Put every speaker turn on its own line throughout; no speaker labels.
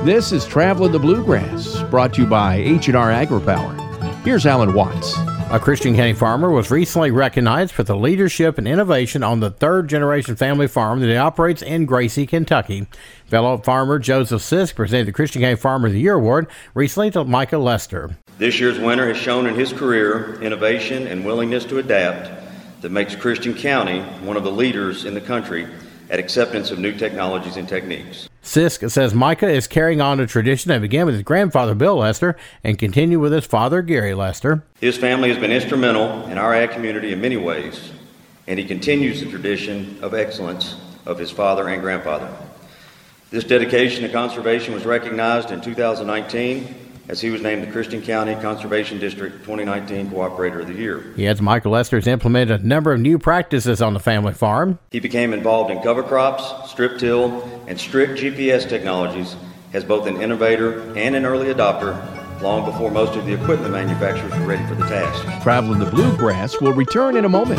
This is Traveling the Bluegrass, brought to you by H&R AgriPower. Here's Alan Watts.
A Christian County farmer was recently recognized for the leadership and innovation on the third-generation family farm that he operates in Gracie, Kentucky. Fellow farmer Joseph Sisk presented the Christian County Farmer of the Year Award recently to Micah Lester.
This year's winner has shown in his career innovation and willingness to adapt that makes Christian County one of the leaders in the country at acceptance of new technologies and techniques.
Sisk says Micah is carrying on a tradition that began with his grandfather, Bill Lester, and continued with his father, Gary Lester.
His family has been instrumental in our ag community in many ways, and he continues the tradition of excellence of his father and grandfather. This dedication to conservation was recognized in 2019 as he was named the Christian County Conservation District 2019 Cooperator of the Year.
He adds Michael Lester has implemented a number of new practices on the family farm.
He became involved in cover crops, strip till, and strict GPS technologies as both an innovator and an early adopter long before most of the equipment manufacturers were ready for the task.
Traveling the Bluegrass will return in a moment.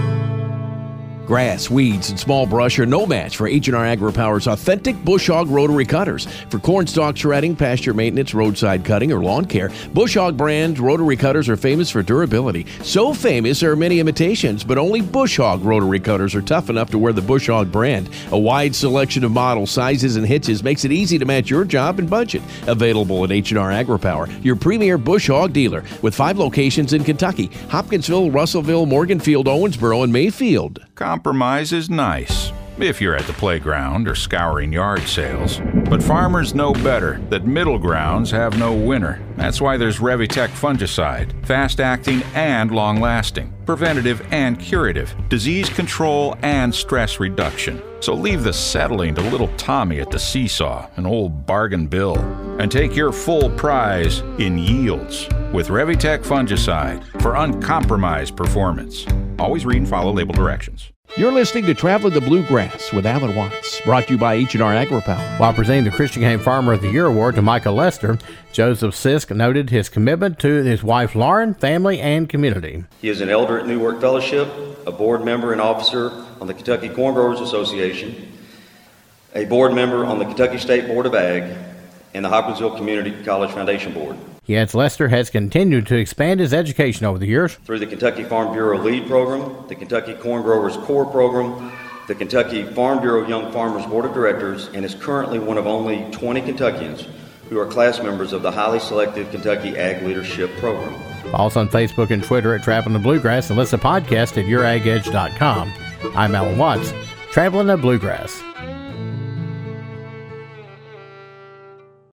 Grass, weeds, and small brush are no match for H&R AgriPower's authentic Bush Hog rotary cutters. For corn stalk shredding, pasture maintenance, roadside cutting, or lawn care, Bush Hog brand rotary cutters are famous for durability. So famous there are many imitations, but only Bush Hog rotary cutters are tough enough to wear the Bush Hog brand. A wide selection of models, sizes, and hitches makes it easy to match your job and budget. Available at H&R AgriPower, your premier Bush Hog dealer, with 5 locations in Kentucky: Hopkinsville, Russellville, Morganfield, Owensboro, and Mayfield.
Compromise is nice if you're at the playground or scouring yard sales. But farmers know better that middle grounds have no winner. That's why there's Revitec fungicide, fast-acting and long-lasting, preventative and curative, disease control and stress reduction. So leave the settling to little Tommy at the seesaw, an old bargain bill, and take your full prize in yields with Revitec fungicide for uncompromised performance. Always read and follow label directions.
You're listening to Traveling the Bluegrass with Alan Watts, brought to you by H&R AgriPower.
While presenting the Christian County Farmer of the Year Award to Micah Lester, Joseph Sisk noted his commitment to his wife Lauren, family, and community.
He is an elder at New Work Fellowship, a board member and officer on the Kentucky Corn Growers Association, a board member on the Kentucky State Board of Ag, and the Hopkinsville Community College Foundation Board.
He adds Lester has continued to expand his education over the years
through the Kentucky Farm Bureau LEAD program, the Kentucky Corn Growers Core program, the Kentucky Farm Bureau Young Farmers Board of Directors, and is currently one of only 20 Kentuckians who are class members of the highly selective Kentucky Ag Leadership Program.
Follow us on Facebook and Twitter at Traveling the Bluegrass and listen to podcast at YourAgEdge.com. I'm Alan Watts, Traveling the Bluegrass.